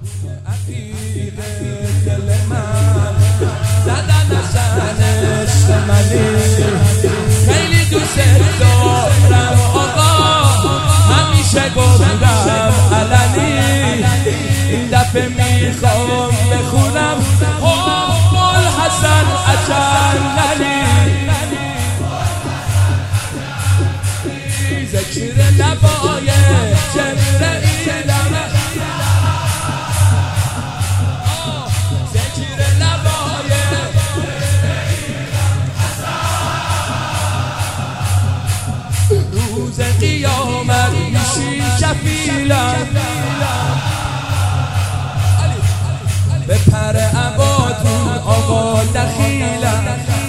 عقیق دل من زدن عشق منی خیلی دوست دارم آقا همیشه گفتم علنی این دفعه میخوام بخونم حب الحسن اجللی ذکر لبای جبرئیلم ذکر لبای روز قیامت میشی کفیلم به پر عباتون آقا دخیلم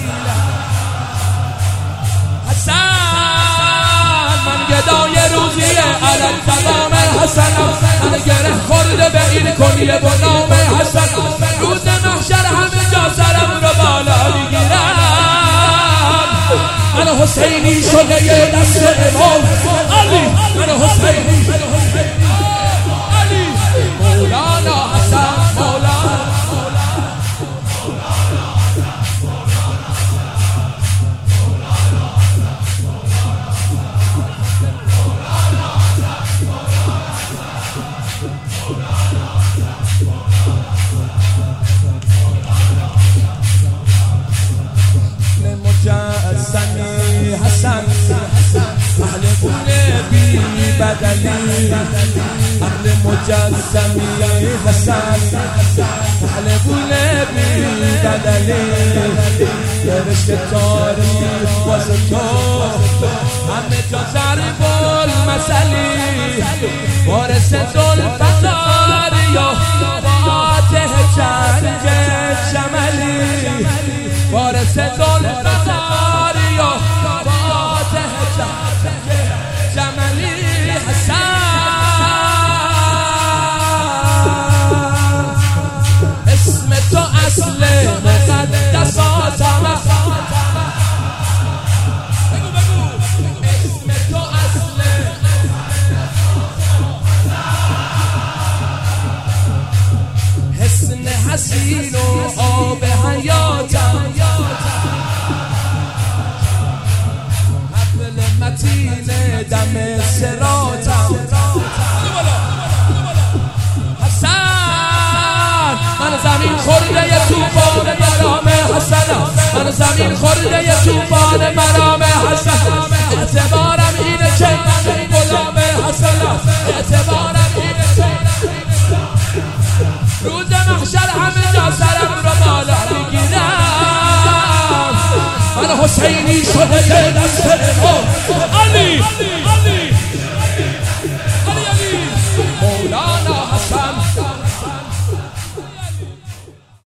گدای روزیه علم تمام حسنم من گره خورده به این کنیه با نام حسن روز محشر همه جا سرم رو بالا میگیرم من حسینی شده یه دست امام علی من حسینی علی مولانا حسن مولانا مجسمی حسن اهل گل بی بدلی اهل مجسمی حسن اهل گل بی بدلی درشت تاریخ باز تو همه جا ضرب المثلی وارث ذوالفقار یا فاتح جنگ جملی وارث ذوالفقار یا فاتح جنگ جملی حسن اسم تو اصل مقدساتم اسم تو اصل حسن حسین و آب حیاتم حبل متین دم صراطم حسن من زمین خورده توفان مرام حسنم من زمین خورده توفان مرام حسن اعتبارم اینه که من غلام حسنم اعتبارم اینه که روز محشر همه جا سرم رو بالا میگیرم من حسینی شده دست امام علی